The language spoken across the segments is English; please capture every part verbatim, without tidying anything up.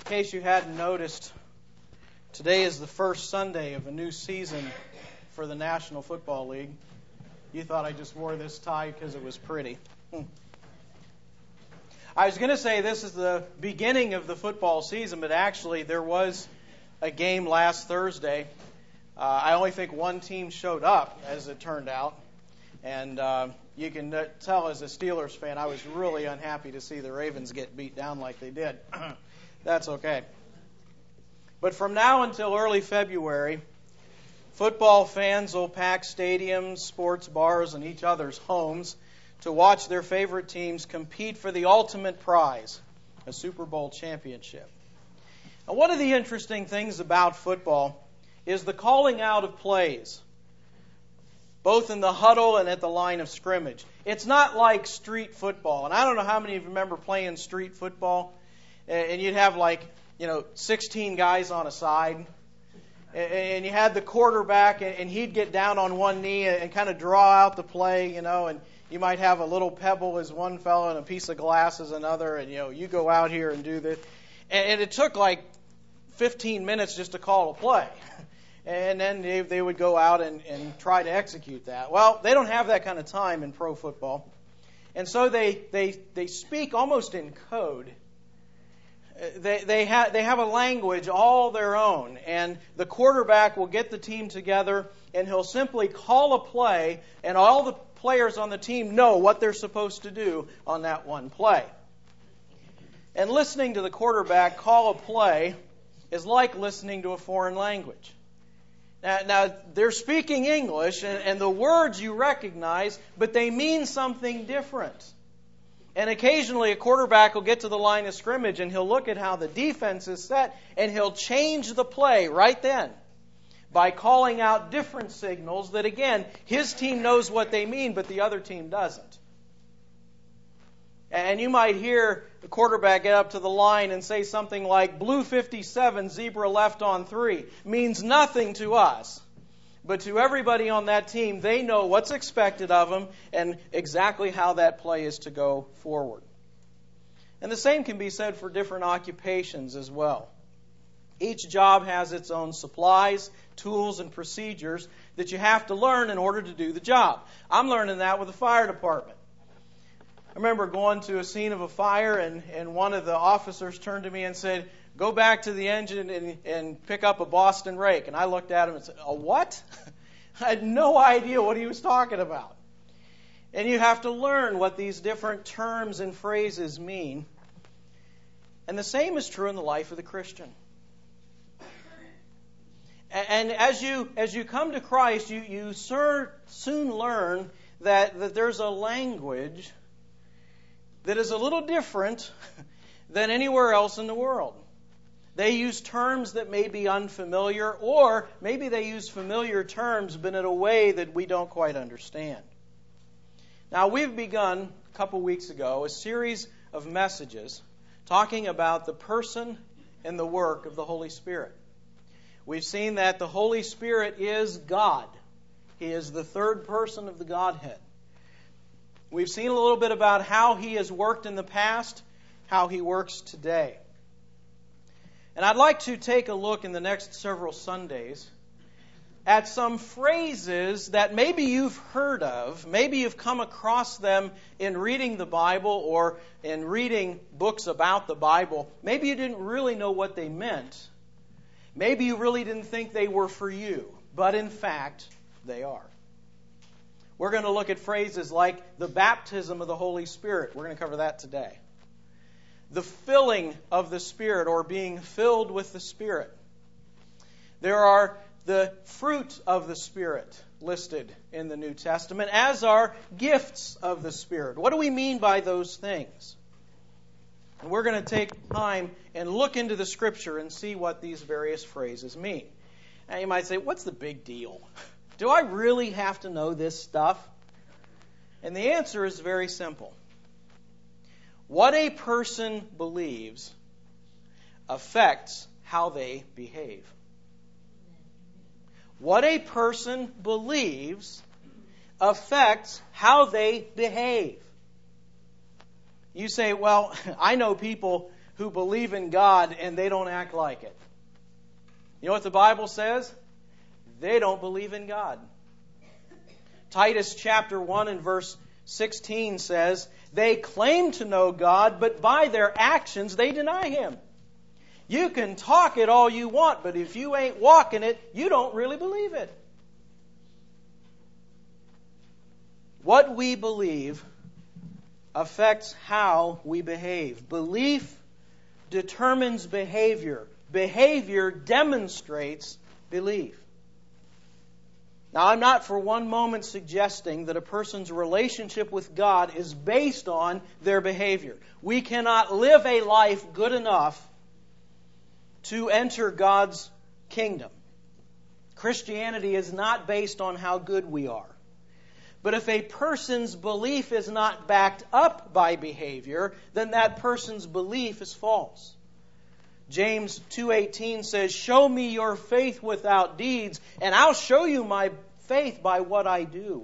case you hadn't noticed, today is the first Sunday of a new season for the National Football League. You thought I just wore this tie because it was pretty. I was going to say this is the beginning of the football season, but actually there was a game last Thursday. Uh, I only think one team showed up, as it turned out. And uh, you can tell as a Steelers fan, I was really unhappy to see the Ravens get beat down like they did. That's okay. But from now until early February, football fans will pack stadiums, sports bars, and each other's homes to watch their favorite teams compete for the ultimate prize, a Super Bowl championship. Now, one of the interesting things about football is the calling out of plays, both in the huddle and at the line of scrimmage. It's not like street football. And I don't know how many of you remember playing street football. And you'd have like, you know, sixteen guys on a side. And you had the quarterback, and he'd get down on one knee and kind of draw out the play, you know. And you might have a little pebble as one fellow and a piece of glass as another. And, you know, you go out here and do this. And it took like fifteen minutes just to call a play. And then they, they would go out and, and try to execute that. Well, they don't have that kind of time in pro football. And so they they, they speak almost in code. They they have they have a language all their own. And the quarterback will get the team together, and he'll simply call a play, and all the players on the team know what they're supposed to do on that one play. And listening to the quarterback call a play is like listening to a foreign language. Now, now, they're speaking English, and, and the words you recognize, but they mean something different. And occasionally a quarterback will get to the line of scrimmage, and he'll look at how the defense is set, and he'll change the play right then by calling out different signals that, again, his team knows what they mean, but the other team doesn't. And you might hear the quarterback get up to the line and say something like, blue fifty-seven, zebra left on three. Means nothing to us. But to everybody on that team, they know what's expected of them and exactly how that play is to go forward. And the same can be said for different occupations as well. Each job has its own supplies, tools, and procedures that you have to learn in order to do the job. I'm learning that with the fire department. I remember going to a scene of a fire, and, and one of the officers turned to me and said, go back to the engine and, and pick up a Boston rake. And I looked at him and said, a what? I had no idea what he was talking about. And you have to learn what these different terms and phrases mean. And the same is true in the life of the Christian. And as you as you come to Christ, you, you soon learn that, that there's a language that is a little different than anywhere else in the world. They use terms that may be unfamiliar, or maybe they use familiar terms, but in a way that we don't quite understand. Now, we've begun a couple weeks ago a series of messages talking about the person and the work of the Holy Spirit. We've seen that the Holy Spirit is God. He is the third person of the Godhead. We've seen a little bit about how He has worked in the past, how He works today. And I'd like to take a look in the next several Sundays at some phrases that maybe you've heard of, maybe you've come across them in reading the Bible or in reading books about the Bible. Maybe you didn't really know what they meant. Maybe you really didn't think they were for you, but in fact, they are. We're going to look at phrases like the baptism of the Holy Spirit. We're going to cover that today. The filling of the Spirit, or being filled with the Spirit. There are the fruit of the Spirit listed in the New Testament, as are gifts of the Spirit. What do we mean by those things? And we're going to take time and look into the Scripture and see what these various phrases mean. Now you might say, what's the big deal? Do I really have to know this stuff? And the answer is very simple. What a person believes affects how they behave. What a person believes affects how they behave. You say, well, I know people who believe in God and they don't act like it. You know what the Bible says? They don't believe in God. Titus chapter one and verse sixteen says, they claim to know God, but by their actions they deny Him. You can talk it all you want, but if you ain't walking it, you don't really believe it. What we believe affects how we behave. Belief determines behavior. Behavior demonstrates belief. Now, I'm not for one moment suggesting that a person's relationship with God is based on their behavior. We cannot live a life good enough to enter God's kingdom. Christianity is not based on how good we are. But if a person's belief is not backed up by behavior, then that person's belief is false. James two eighteen says, show me your faith without deeds, and I'll show you my faith by what I do.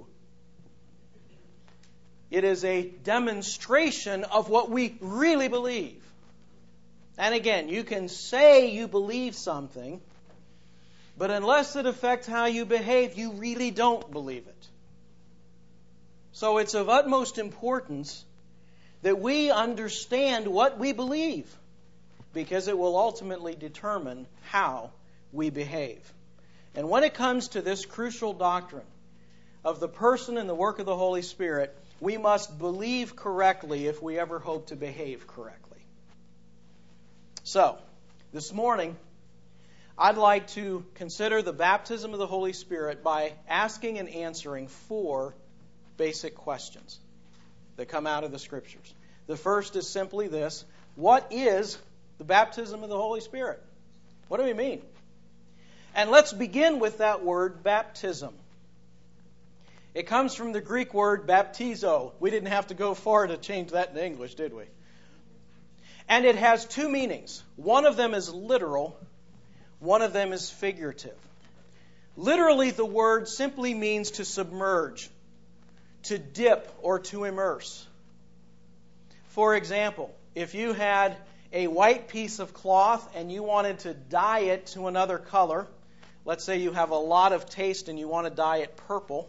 It is a demonstration of what we really believe. And again, you can say you believe something, but unless it affects how you behave, you really don't believe it. So it's of utmost importance that we understand what we believe, because it will ultimately determine how we behave. And when it comes to this crucial doctrine of the person and the work of the Holy Spirit, we must believe correctly if we ever hope to behave correctly. So, this morning, I'd like to consider the baptism of the Holy Spirit by asking and answering four basic questions that come out of the Scriptures. The first is simply this: what is the baptism of the Holy Spirit? What do we mean? And let's begin with that word baptism. It comes from the Greek word baptizo. We didn't have to go far to change that in English, did we? And it has two meanings. One of them is literal. One of them is figurative. Literally, the word simply means to submerge, to dip, or to immerse. For example, if you had a white piece of cloth and you wanted to dye it to another color, let's say you have a lot of taste and you want to dye it purple,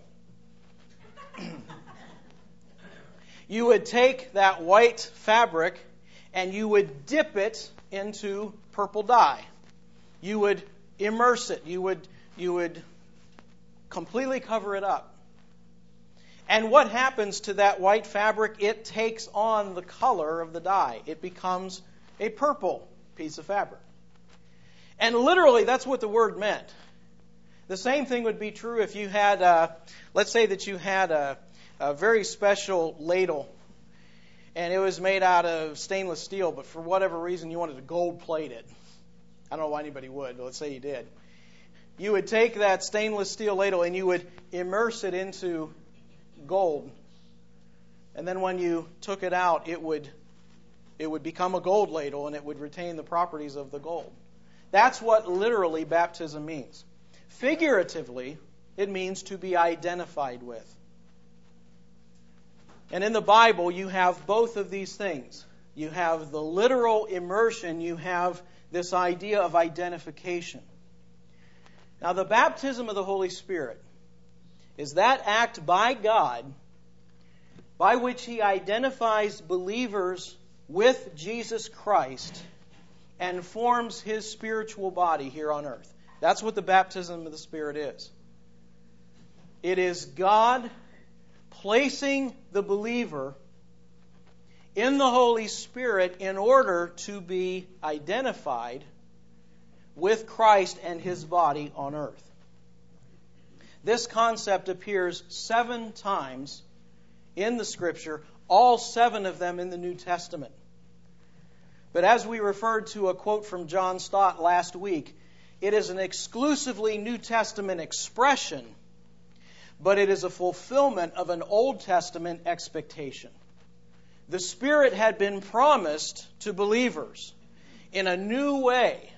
you would take that white fabric and you would dip it into purple dye. You would immerse it. You would, you would completely cover it up. And what happens to that white fabric? It takes on the color of the dye. It becomes a purple piece of fabric. And literally, that's what the word meant. The same thing would be true if you had, uh, let's say that you had a, a very special ladle, and it was made out of stainless steel, but for whatever reason you wanted to gold plate it. I don't know why anybody would, but let's say you did. You would take that stainless steel ladle and you would immerse it into gold. And then when you took it out, it would it would become a gold ladle and it would retain the properties of the gold. That's what literally baptism means. Figuratively, it means to be identified with. And in the Bible, you have both of these things. You have the literal immersion, you have this idea of identification. Now, the baptism of the Holy Spirit is that act by God by which He identifies believers with Jesus Christ and forms His spiritual body here on earth. That's what the baptism of the Spirit is. It is God placing the believer in the Holy Spirit in order to be identified with Christ and His body on earth. This concept appears seven times in the Scripture, all seven of them in the New Testament. But as we referred to a quote from John Stott last week, it is an exclusively New Testament expression, but it is a fulfillment of an Old Testament expectation. The Spirit had been promised to believers in a new way.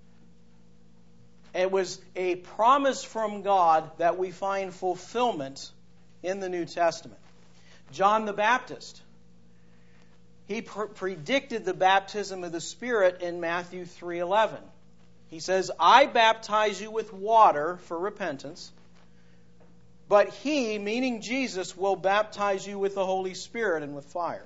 It was a promise from God that we find fulfillment in the New Testament. John the Baptist, he pr- predicted the baptism of the Spirit in Matthew three eleven. He says, I baptize you with water for repentance, but He, meaning Jesus, will baptize you with the Holy Spirit and with fire.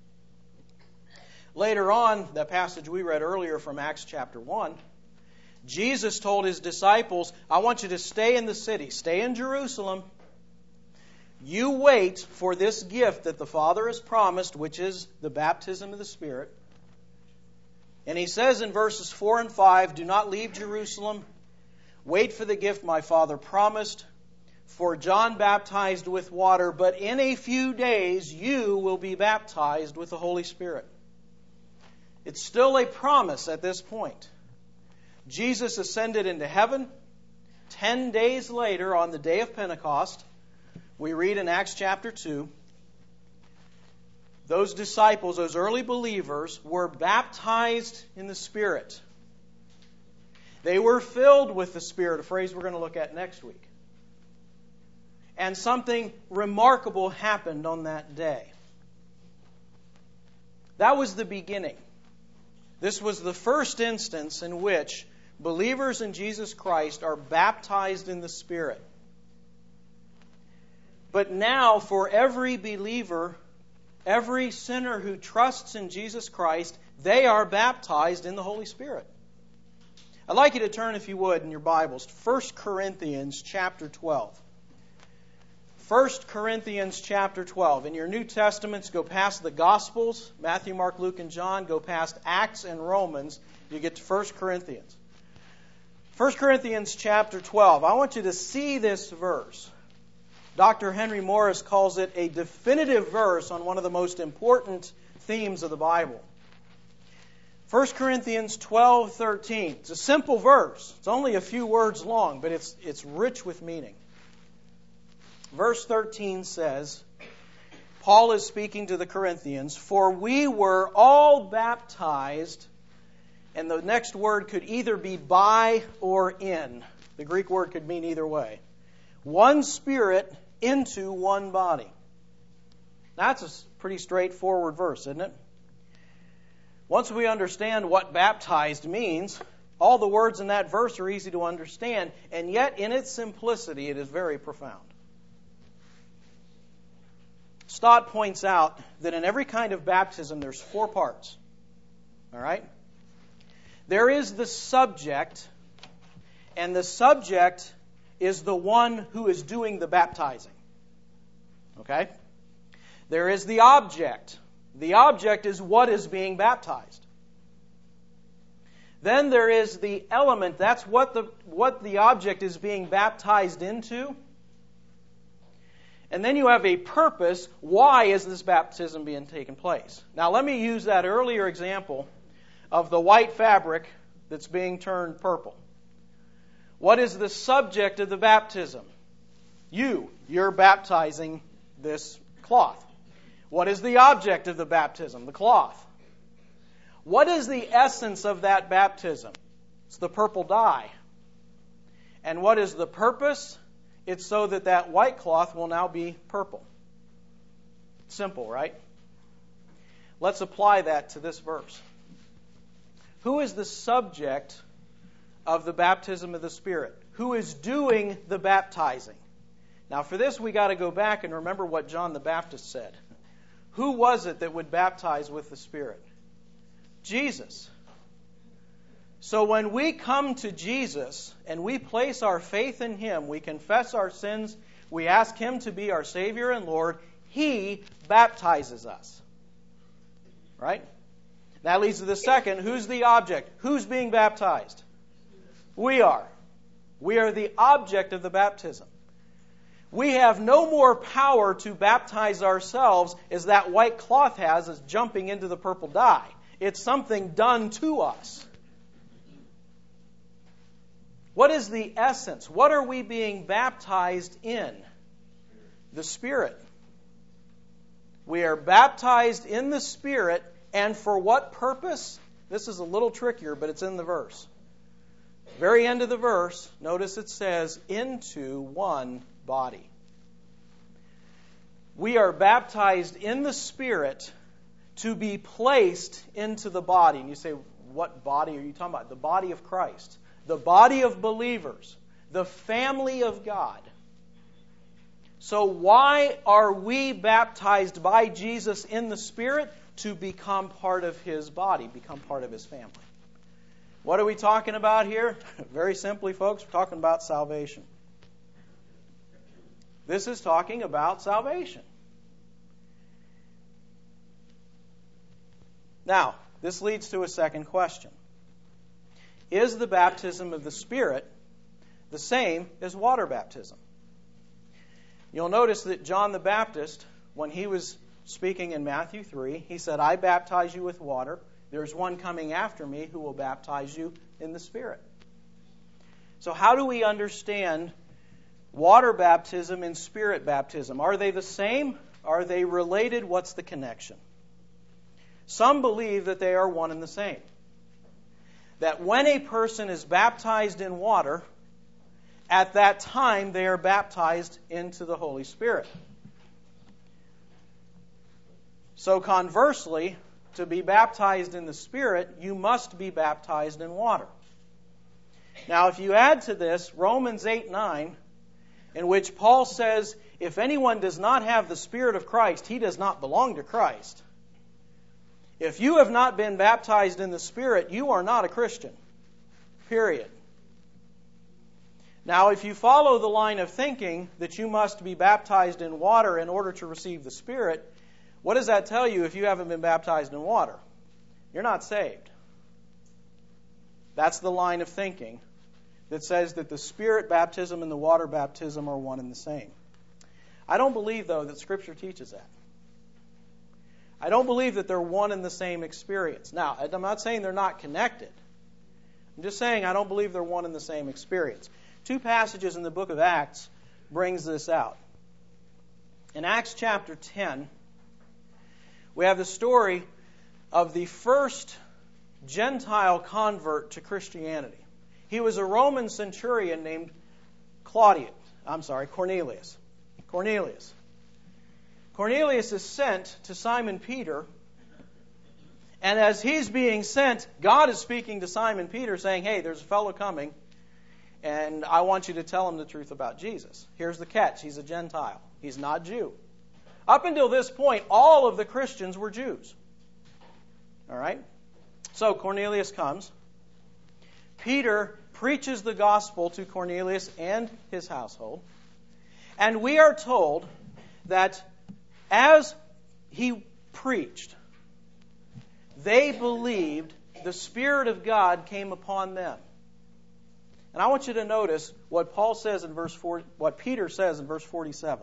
Later on, that passage we read earlier from Acts chapter one, Jesus told His disciples, I want you to stay in the city, stay in Jerusalem. You wait for this gift that the Father has promised, which is the baptism of the Spirit. And He says in verses four and five, do not leave Jerusalem. Wait for the gift my Father promised. For John baptized with water, but in a few days you will be baptized with the Holy Spirit. It's still a promise at this point. Jesus ascended into heaven. Ten days later, on the day of Pentecost, we read in Acts chapter two, those disciples, those early believers, were baptized in the Spirit. They were filled with the Spirit, a phrase we're going to look at next week. And something remarkable happened on that day. That was the beginning. This was the first instance in which believers in Jesus Christ are baptized in the Spirit. But now, for every believer, every sinner who trusts in Jesus Christ, they are baptized in the Holy Spirit. I'd like you to turn, if you would, in your Bibles, to First Corinthians chapter twelve. First Corinthians chapter twelve. In your New Testaments, go past the Gospels, Matthew, Mark, Luke, and John. Go past Acts and Romans. You get to First Corinthians. First Corinthians chapter twelve. I want you to see this verse. Doctor Henry Morris calls it a definitive verse on one of the most important themes of the Bible. First Corinthians twelve thirteen. It's a simple verse. It's only a few words long, but it's, it's rich with meaning. Verse thirteen says, Paul is speaking to the Corinthians, for we were all baptized, and the next word could either be by or in. The Greek word could mean either way. One Spirit into one body. That's a pretty straightforward verse, isn't it? Once we understand what baptized means, all the words in that verse are easy to understand, and yet in its simplicity it is very profound. Stott points out that in every kind of baptism there's four parts. All right? There is the subject, and the subject is the one who is doing the baptizing. Okay? There is the object. The object is what is being baptized. Then there is the element. That's what the, what the object is being baptized into. And then you have a purpose. Why is this baptism being taken place? Now let me use that earlier example of the white fabric that's being turned purple. What is the subject of the baptism? You. You're baptizing this cloth. What is the object of the baptism? The cloth. What is the essence of that baptism? It's the purple dye. And what is the purpose? It's so that that white cloth will now be purple. Simple, right? Let's apply that to this verse. Who is the subject of the baptism of the Spirit? Who is doing the baptizing? Now for this we got to go back and remember what John the Baptist said. Who was it that would baptize with the Spirit? Jesus. So when we come to Jesus and we place our faith in Him, we confess our sins, we ask Him to be our Savior and Lord, He baptizes us. Right? That leads to the second. Who's the object? Who's being baptized? We are. We are the object of the baptism. We have no more power to baptize ourselves as that white cloth has as jumping into the purple dye. It's something done to us. What is the essence? What are we being baptized in? The Spirit. We are baptized in the Spirit, and for what purpose? This is a little trickier, but it's in the verse. Very end of the verse, notice it says, into one body. We are baptized in the Spirit to be placed into the body. And you say, what body are you talking about? The body of Christ. The body of believers. The family of God. So why are we baptized by Jesus in the Spirit? To become part of His body, become part of His family. What are we talking about here? Very simply, folks, we're talking about salvation. This is talking about salvation. Now, this leads to a second question. Is the baptism of the Spirit the same as water baptism? You'll notice that John the Baptist, when he was speaking in Matthew three, he said, I baptize you with water. There's one coming after me who will baptize you in the Spirit. So how do we understand water baptism and Spirit baptism? Are they the same? Are they related? What's the connection? Some believe that they are one and the same. That when a person is baptized in water, at that time they are baptized into the Holy Spirit. So conversely, to be baptized in the Spirit, you must be baptized in water. Now, if you add to this Romans eight nine, in which Paul says, if anyone does not have the Spirit of Christ, he does not belong to Christ. If you have not been baptized in the Spirit, you are not a Christian. Period. Now, if you follow the line of thinking that you must be baptized in water in order to receive the Spirit, what does that tell you if you haven't been baptized in water? You're not saved. That's the line of thinking that says that the Spirit baptism and the water baptism are one and the same. I don't believe, though, that Scripture teaches that. I don't believe that they're one and the same experience. Now, I'm not saying they're not connected. I'm just saying I don't believe they're one and the same experience. Two passages in the book of Acts brings this out. In Acts chapter ten, we have the story of the first Gentile convert to Christianity. He was a Roman centurion named Claudius. I'm sorry, Cornelius. Cornelius. Cornelius is sent to Simon Peter, and as he's being sent, God is speaking to Simon Peter saying, hey, there's a fellow coming, and I want you to tell him the truth about Jesus. Here's the catch. He's a Gentile. He's not Jew. Up until this point, all of the Christians were Jews. All right? So Cornelius comes. Peter preaches the gospel to Cornelius and his household. And we are told that as he preached, they believed the Spirit of God came upon them. And I want you to notice what Paul says in verse four, what Peter says in verse forty-seven.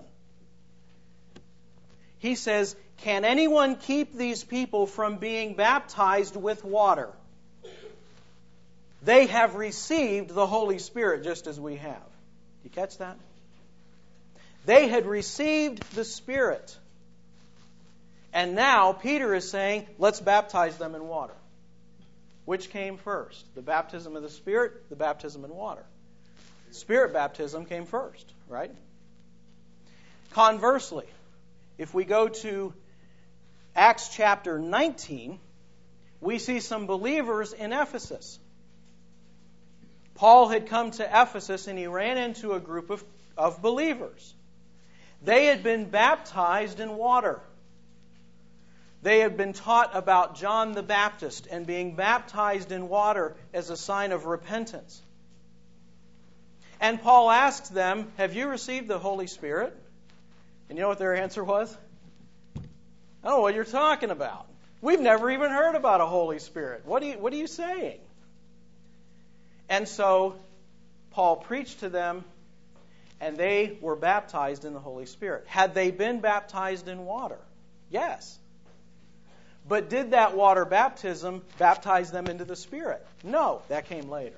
He says, can anyone keep these people from being baptized with water? They have received the Holy Spirit just as we have. You catch that? They had received the Spirit. And now Peter is saying, let's baptize them in water. Which came first? The baptism of the Spirit, the baptism in water. Spirit baptism came first, right? Conversely, if we go to Acts chapter nineteen, we see some believers in Ephesus. Paul had come to Ephesus and he ran into a group of, of believers. They had been baptized in water. They had been taught about John the Baptist and being baptized in water as a sign of repentance. And Paul asked them, have you received the Holy Spirit? And you know what their answer was? I don't know what you're talking about. We've never even heard about a Holy Spirit. What are you, what are you saying? And so Paul preached to them, and they were baptized in the Holy Spirit. Had they been baptized in water? Yes. But did that water baptism baptize them into the Spirit? No, that came later.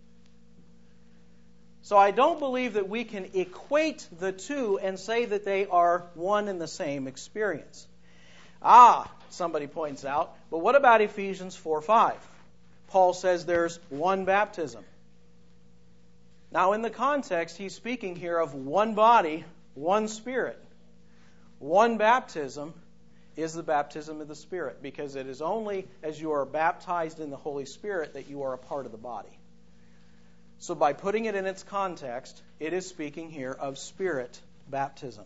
So I don't believe that we can equate the two and say that they are one and the same experience. Ah, somebody points out, but what about Ephesians four five? Paul says there's one baptism. Now in the context, he's speaking here of one body, one Spirit, one baptism, is the baptism of the Spirit, because it is only as you are baptized in the Holy Spirit that you are a part of the body. So by putting it in its context, it is speaking here of Spirit baptism.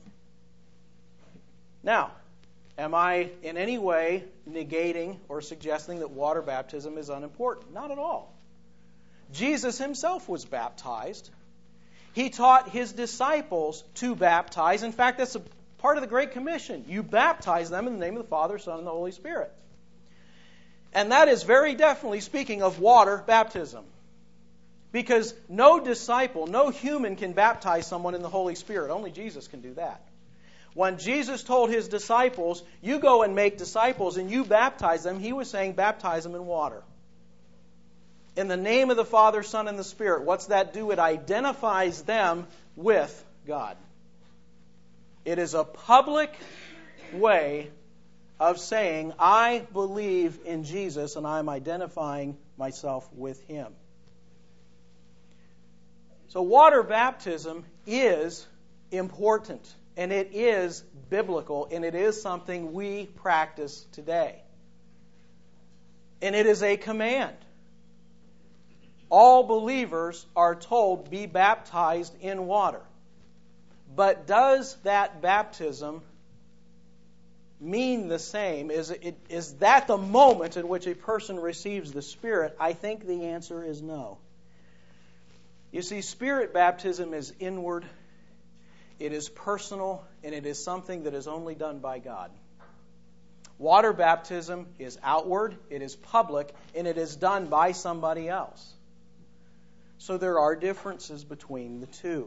Now, am I in any way negating or suggesting that water baptism is unimportant? Not at all. Jesus himself was baptized. He taught his disciples to baptize. In fact, that's a part of the Great Commission. You baptize them in the name of the Father, Son, and the Holy Spirit. And that is very definitely speaking of water baptism. Because no disciple, no human can baptize someone in the Holy Spirit. Only Jesus can do that. When Jesus told his disciples, you go and make disciples and you baptize them, he was saying baptize them in water. In the name of the Father, Son, and the Spirit. What's that do? It identifies them with God. It is a public way of saying, I believe in Jesus and I'm identifying myself with him. So water baptism is important, and it is biblical, and it is something we practice today. And it is a command. All believers are told, be baptized in water. But does that baptism mean the same? Is, it, is that the moment in which a person receives the Spirit? I think the answer is no. You see, Spirit baptism is inward, it is personal, and it is something that is only done by God. Water baptism is outward, it is public, and it is done by somebody else. So there are differences between the two.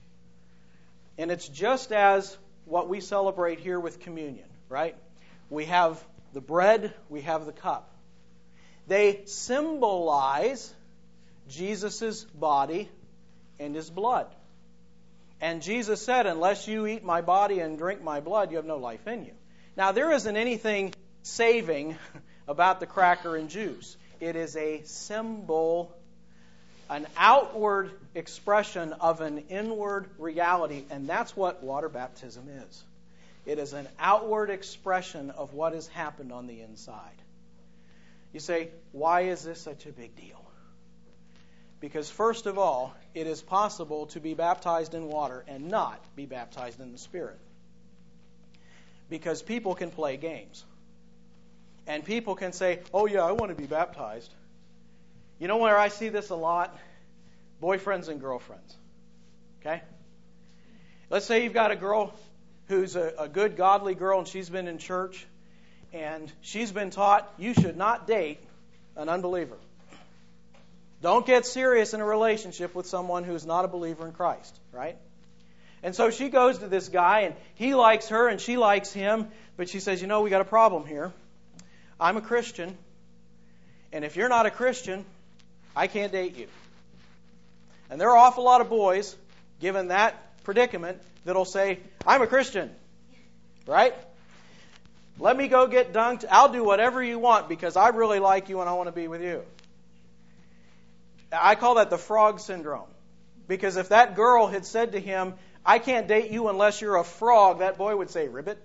And it's just as what we celebrate here with communion, right? We have the bread, we have the cup. They symbolize Jesus' body and his blood. And Jesus said, unless you eat my body and drink my blood, you have no life in you. Now, there isn't anything saving about the cracker and juice. It is a symbol, an outward expression of an inward reality, and that's what water baptism is. It is an outward expression of what has happened on the inside. You say, why is this such a big deal? Because first of all, it is possible to be baptized in water and not be baptized in the Spirit. Because people can play games. And people can say, oh yeah, I want to be baptized. You know where I see this a lot? Boyfriends and girlfriends. Okay? Let's say you've got a girl who's a, a good, godly girl, and she's been in church, and she's been taught you should not date an unbeliever. Don't get serious in a relationship with someone who's not a believer in Christ, right? And so she goes to this guy, and he likes her, and she likes him, but she says, you know, we got a problem here. I'm a Christian, and if you're not a Christian, I can't date you. And there are an awful lot of boys, given that predicament, that'll say, I'm a Christian, right? Let me go get dunked. I'll do whatever you want because I really like you and I want to be with you. I call that the frog syndrome. Because if that girl had said to him, I can't date you unless you're a frog, that boy would say, ribbit.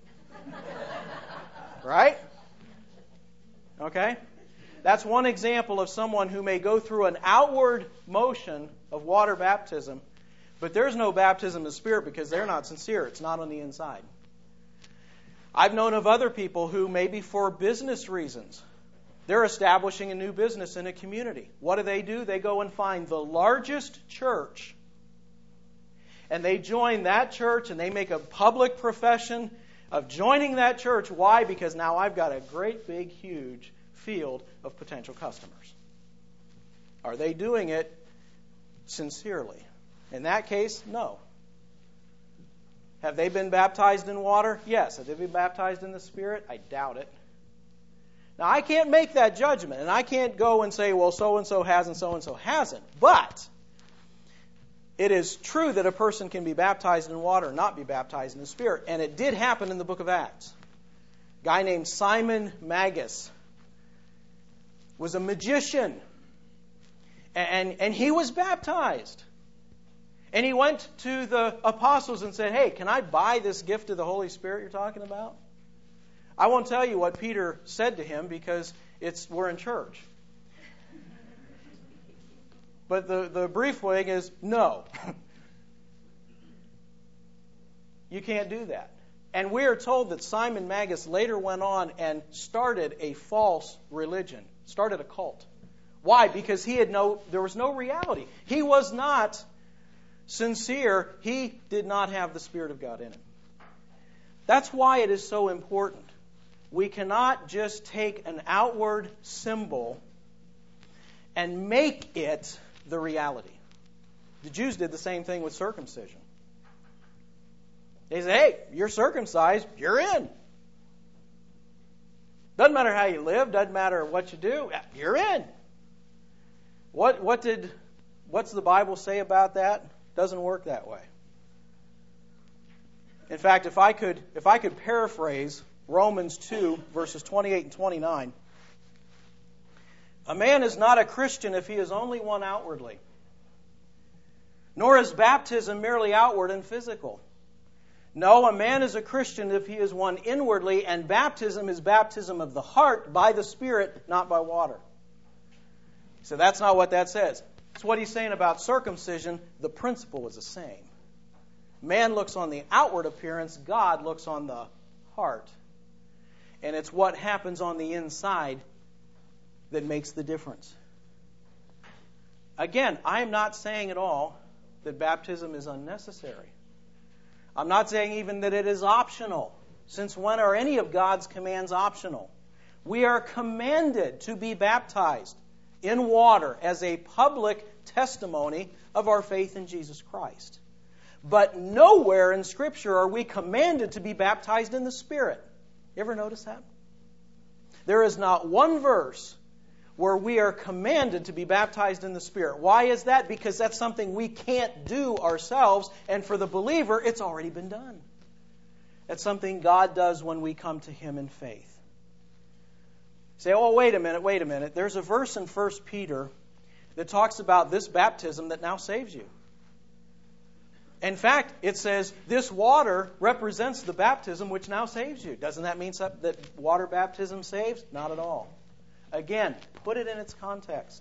Right? Okay? That's one example of someone who may go through an outward motion of water baptism, but there's no baptism of the Spirit because they're not sincere. It's not on the inside. I've known of other people who, maybe for business reasons, they're establishing a new business in a community. What do they do? They go and find the largest church, and they join that church, and they make a public profession of joining that church. Why? Because now I've got a great, big, huge field of potential customers. Are they doing it sincerely? In that case, no. Have they been baptized in water? Yes. Have they been baptized in the Spirit? I doubt it. Now, I can't make that judgment, and I can't go and say, well, so-and-so has and so-and-so hasn't. But it is true that a person can be baptized in water and not be baptized in the Spirit. And it did happen in the book of Acts. A guy named Simon Magus was a magician, and, and he was baptized. And he went to the apostles and said, hey, can I buy this gift of the Holy Spirit you're talking about? I won't tell you what Peter said to him because it's we're in church. But the, the brief thing is, no. You can't do that. And we are told that Simon Magus later went on and started a false religion, started a cult. Why? Because he had no, there was no reality. He was not sincere. He did not have the Spirit of God in him. That's why it is so important. We cannot just take an outward symbol and make it the reality. The Jews did the same thing with circumcision. They say, hey, you're circumcised, you're in. Doesn't matter how you live, doesn't matter what you do, you're in. What what did what's the Bible say about that? Doesn't work that way. In fact, if I could if I could paraphrase Romans two, verses twenty-eight and twenty-nine, a man is not a Christian if he is only one outwardly, nor is baptism merely outward and physical. No, a man is a Christian if he is one inwardly, and baptism is baptism of the heart by the Spirit, not by water. So that's not what that says. It's what he's saying about circumcision. The principle is the same. Man looks on the outward appearance, God looks on the heart. And it's what happens on the inside that makes the difference. Again, I'm not saying at all that baptism is unnecessary. I'm not saying even that it is optional. Since when are any of God's commands optional? We are commanded to be baptized in water as a public testimony of our faith in Jesus Christ. But nowhere in Scripture are we commanded to be baptized in the Spirit. You ever notice that? There is not one verse where we are commanded to be baptized in the Spirit. Why is that? Because that's something we can't do ourselves, and for the believer, it's already been done. That's something God does when we come to Him in faith. Say, oh, wait a minute, wait a minute. There's a verse in First Peter that talks about this baptism that now saves you. In fact, it says this water represents the baptism which now saves you. Doesn't that mean that water baptism saves? Not at all. Again, put it in its context.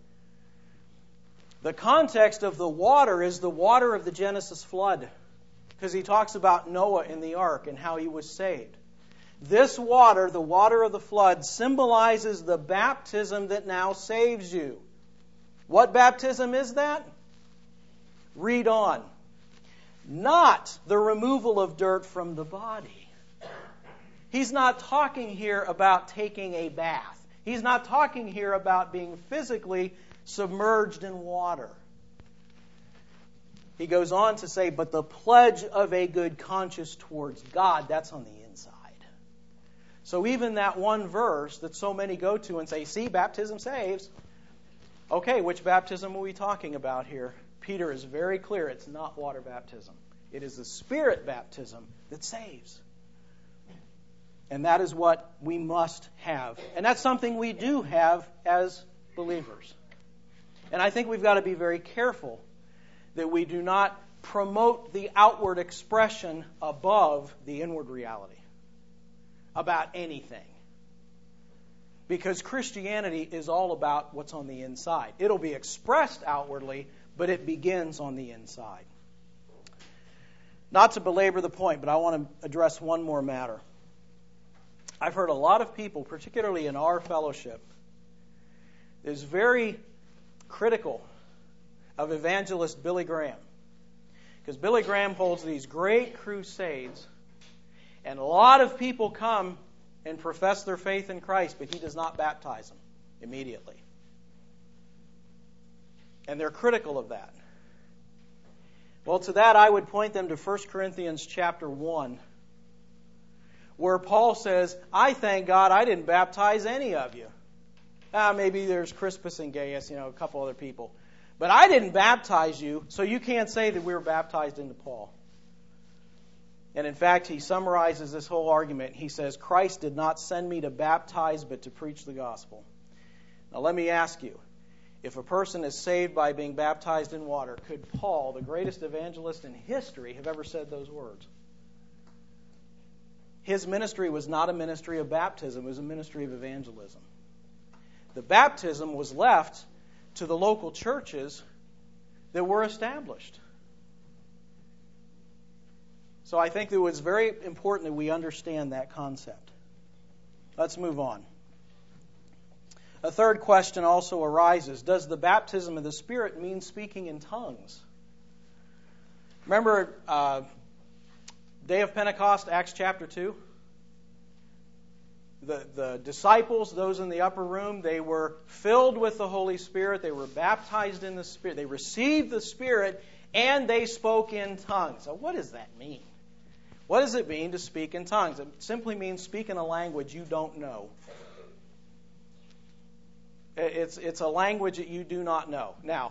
The context of the water is the water of the Genesis flood, because he talks about Noah in the ark and how he was saved. This water, the water of the flood, symbolizes the baptism that now saves you. What baptism is that? Read on. Not the removal of dirt from the body. He's not talking here about taking a bath. He's not talking here about being physically submerged in water. He goes on to say, but the pledge of a good conscience towards God, that's on the inside. So even that one verse that so many go to and say, see, baptism saves. Okay, which baptism are we talking about here? Peter is very clear, it's not water baptism. It is the Spirit baptism that saves. And that is what we must have. And that's something we do have as believers. And I think we've got to be very careful that we do not promote the outward expression above the inward reality about anything. Because Christianity is all about what's on the inside. It'll be expressed outwardly, but it begins on the inside. Not to belabor the point, but I want to address one more matter. I've heard a lot of people, particularly in our fellowship, is very critical of evangelist Billy Graham. Because Billy Graham holds these great crusades, and a lot of people come and profess their faith in Christ, but he does not baptize them immediately. And they're critical of that. Well, to that I would point them to First Corinthians chapter one, where Paul says, I thank God I didn't baptize any of you. Ah, maybe there's Crispus and Gaius, you know, a couple other people. But I didn't baptize you, so you can't say that we were baptized into Paul. And in fact, he summarizes this whole argument. He says, Christ did not send me to baptize, but to preach the gospel. Now let me ask you, if a person is saved by being baptized in water, could Paul, the greatest evangelist in history, have ever said those words? his ministry was not a ministry of baptism, it was a ministry of evangelism. The baptism was left to the local churches that were established. So I think it was very important that we understand that concept. Let's move on. A third question also arises. Does the baptism of the Spirit mean speaking in tongues? Remember uh, Day of Pentecost, Acts chapter two? The, the disciples, those in the upper room, they were filled with the Holy Spirit. They were baptized in the Spirit. They received the Spirit, and they spoke in tongues. So what does that mean? What does it mean to speak in tongues? It simply means speak in a language you don't know. It's, it's a language that you do not know. Now,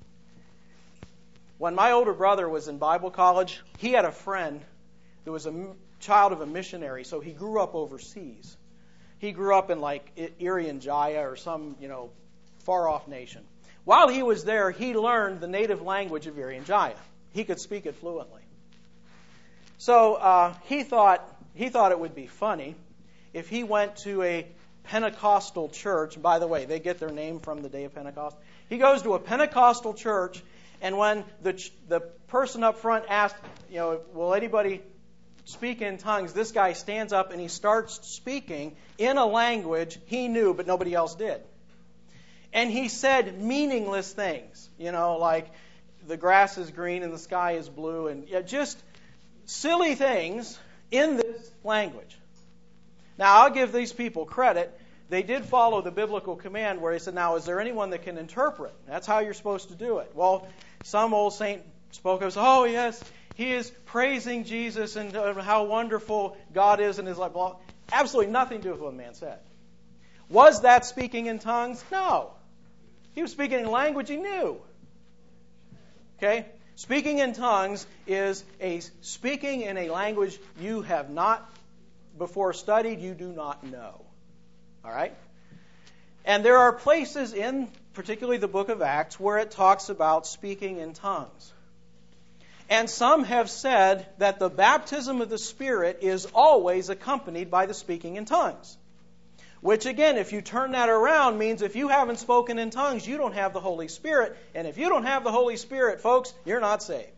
when my older brother was in Bible college, he had a friend that was a child of a missionary, so he grew up overseas. He grew up in like Irian Jaya or some, you know, far-off nation. While he was there, he learned the native language of Irian Jaya. He could speak it fluently. So uh, he thought he thought it would be funny if he went to a Pentecostal church. By the way, they get their name from the Day of Pentecost. He goes to a Pentecostal church, and when the the person up front asked, you know, will anybody speak in tongues, this guy stands up and he starts speaking in a language he knew but nobody else did. And he said meaningless things, you know, like the grass is green and the sky is blue, and yeah, just silly things in this language. Now, I'll give these people credit. They did follow the biblical command where he said, now, is there anyone that can interpret? That's how you're supposed to do it. Well, some old saint spoke up, oh, yes, he is praising Jesus and uh, how wonderful God is in his life. Well, absolutely nothing to do with what the man said. Was that speaking in tongues? No. He was speaking in language he knew. Okay? Speaking in tongues is a speaking in a language you have not before studied, you do not know. All right? And there are places in particularly the book of Acts where it talks about speaking in tongues. And some have said that the baptism of the Spirit is always accompanied by the speaking in tongues. Which again, if you turn that around, means if you haven't spoken in tongues, you don't have the Holy Spirit. And if you don't have the Holy Spirit, folks, you're not saved.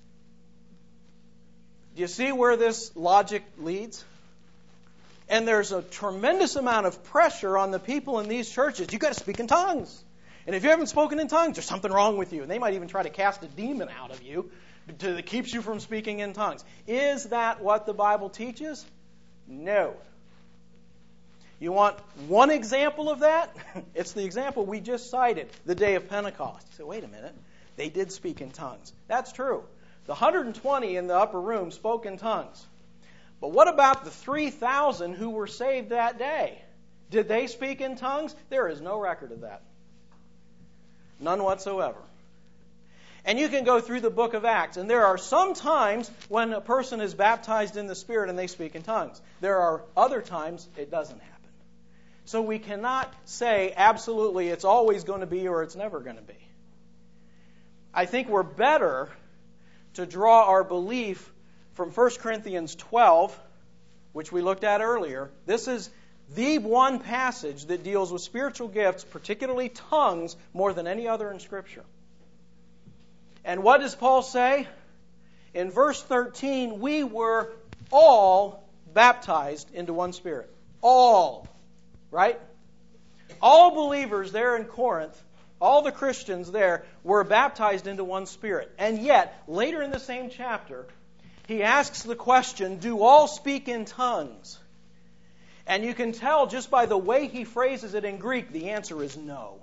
Do you see where this logic leads? And there's a tremendous amount of pressure on the people in these churches. You've got to speak in tongues. And if you haven't spoken in tongues, there's something wrong with you. And they might even try to cast a demon out of you to, that keeps you from speaking in tongues. Is that what the Bible teaches? No. You want one example of that? It's the example we just cited, the day of Pentecost. You say, wait a minute. They did speak in tongues. That's true. The one hundred twenty in the upper room spoke in tongues. But what about the three thousand who were saved that day? Did they speak in tongues? There is no record of that. None whatsoever. And you can go through the book of Acts, and there are some times when a person is baptized in the Spirit and they speak in tongues. There are other times it doesn't happen. So we cannot say absolutely it's always going to be or it's never going to be. I think we're better to draw our belief from First Corinthians twelve, which we looked at earlier. This is the one passage that deals with spiritual gifts, particularly tongues, more than any other in Scripture. And what does Paul say? In verse thirteen, we were all baptized into one Spirit. All. Right? All believers there in Corinth, all the Christians there, were baptized into one Spirit. And yet, later in the same chapter, he asks the question, do all speak in tongues? And you can tell just by the way he phrases it in Greek, the answer is no.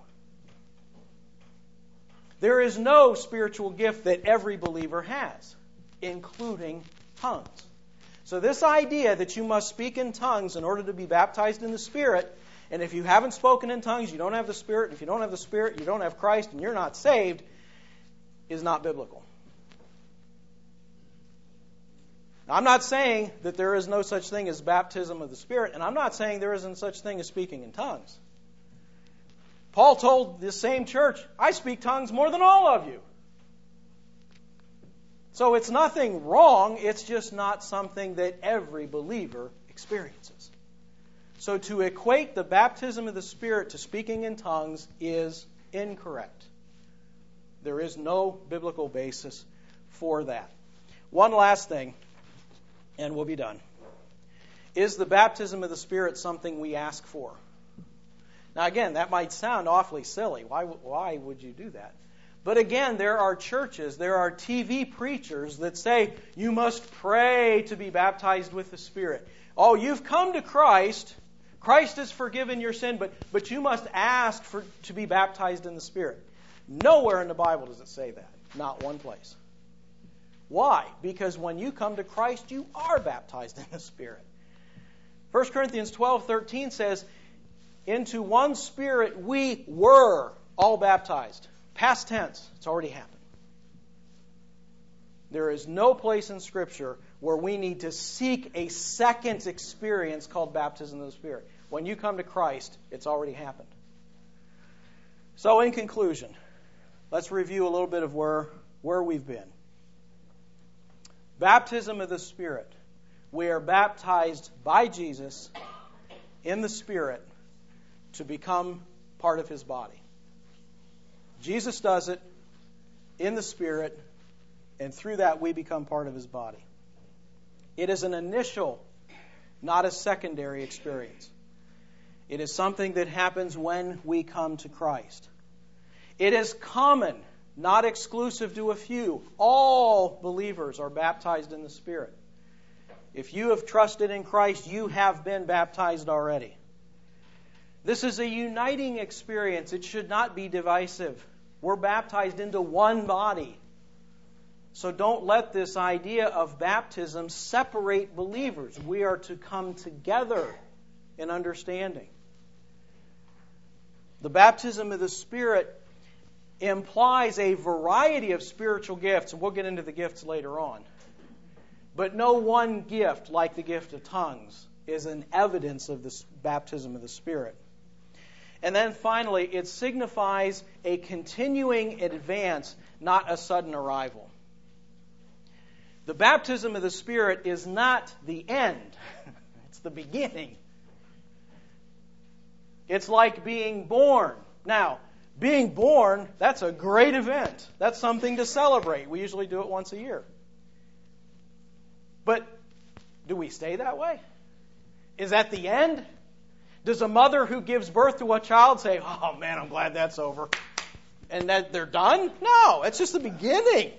There is no spiritual gift that every believer has, including tongues. So this idea that you must speak in tongues in order to be baptized in the Spirit, and if you haven't spoken in tongues, you don't have the Spirit, and if you don't have the Spirit, you don't have Christ, and you're not saved, is not biblical. Now, I'm not saying that there is no such thing as baptism of the Spirit, and I'm not saying there isn't such thing as speaking in tongues. Paul told this same church, I speak tongues more than all of you. So it's nothing wrong, it's just not something that every believer experiences. So to equate the baptism of the Spirit to speaking in tongues is incorrect. There is no biblical basis for that. One last thing, and we'll be done. Is the baptism of the Spirit something we ask for? Now again, that might sound awfully silly. Why, why would you do that? But again, there are churches, there are T V preachers that say, you must pray to be baptized with the Spirit. Oh, you've come to Christ. Christ has forgiven your sin, but, but you must ask for to be baptized in the Spirit. Nowhere in the Bible does it say that. Not one place. Why? Because when you come to Christ, you are baptized in the Spirit. First Corinthians twelve thirteen says, into one Spirit we were all baptized. Past tense. It's already happened. There is no place in Scripture where we need to seek a second experience called baptism of the Spirit. When you come to Christ, it's already happened. So in conclusion, let's review a little bit of where, where we've been. Baptism of the Spirit. We are baptized by Jesus in the Spirit to become part of His body. Jesus does it in the Spirit, and through that we become part of His body. It is an initial, not a secondary experience. It is something that happens when we come to Christ. It is common, not exclusive to a few. All believers are baptized in the Spirit. If you have trusted in Christ, you have been baptized already. This is a uniting experience. It should not be divisive. We're baptized into one body. So don't let this idea of baptism separate believers. We are to come together in understanding. The baptism of the Spirit implies a variety of spiritual gifts, and we'll get into the gifts later on. But no one gift, like the gift of tongues, is an evidence of this baptism of the Spirit. And then finally, it signifies a continuing advance, not a sudden arrival. The baptism of the Spirit is not the end. It's the beginning. It's like being born. Now, being born, that's a great event. That's something to celebrate. We usually do it once a year. But do we stay that way? Is that the end? Does a mother who gives birth to a child say, oh man, I'm glad that's over, and that they're done? No, it's just the beginning.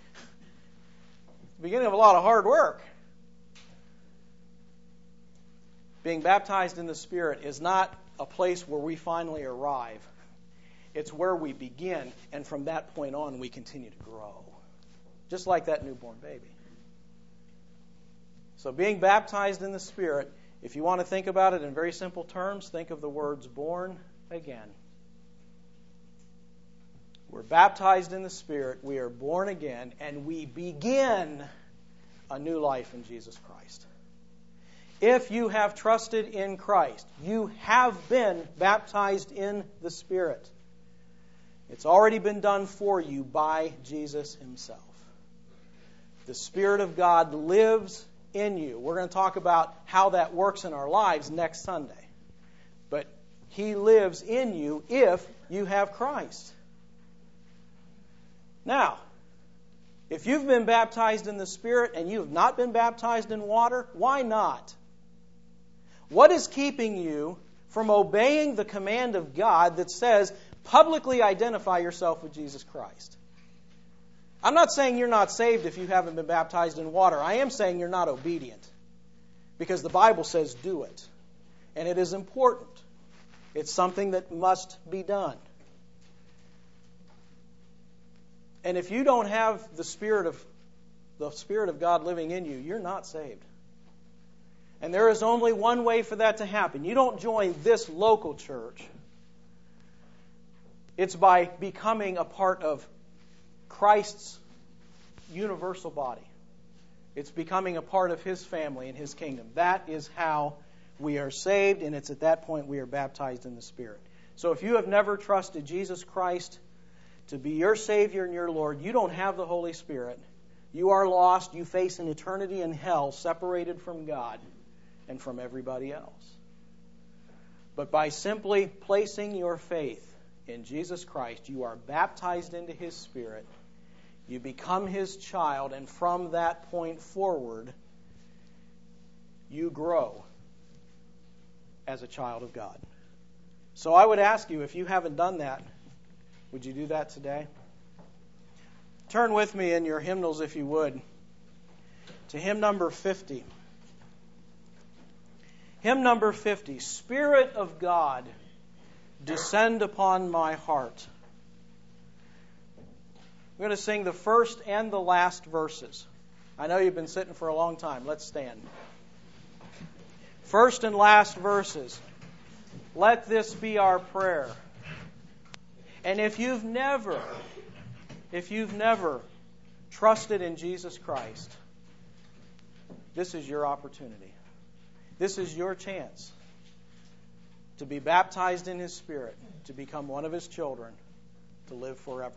The beginning of a lot of hard work. Being baptized in the Spirit is not a place where we finally arrive. It's where we begin, and from that point on, we continue to grow. Just like that newborn baby. So being baptized in the Spirit, if you want to think about it in very simple terms, think of the words born again. We're baptized in the Spirit, we are born again, and we begin a new life in Jesus Christ. If you have trusted in Christ, you have been baptized in the Spirit. It's already been done for you by Jesus Himself. The Spirit of God lives in you. We're going to talk about how that works in our lives next Sunday. But He lives in you if you have Christ. Now, if you've been baptized in the Spirit and you have not been baptized in water, why not? What is keeping you from obeying the command of God that says, publicly identify yourself with Jesus Christ? I'm not saying you're not saved if you haven't been baptized in water. I am saying you're not obedient. Because the Bible says do it. And it is important. It's something that must be done. And if you don't have the Spirit of the Spirit of God living in you, you're not saved. And there is only one way for that to happen. You don't join this local church. It's by becoming a part of Christ's universal body. It's becoming a part of His family and His kingdom. That is how we are saved, and it's at that point we are baptized in the Spirit. So if you have never trusted Jesus Christ to be your Savior and your Lord, you don't have the Holy Spirit. You are lost. You face an eternity in hell separated from God. and from everybody else. But by simply placing your faith in Jesus Christ, you are baptized into His Spirit, you become His child, and from that point forward, you grow as a child of God. So I would ask you, if you haven't done that, would you do that today? Turn with me in your hymnals, if you would, to hymn number fifty. Hymn number fifty, Spirit of God, descend upon my heart. We're going to sing the first and the last verses. I know you've been sitting for a long time. Let's stand. First and last verses. Let this be our prayer. And if you've never, if you've never trusted in Jesus Christ, this is your opportunity. This is your chance to be baptized in His Spirit, to become one of His children, to live forever.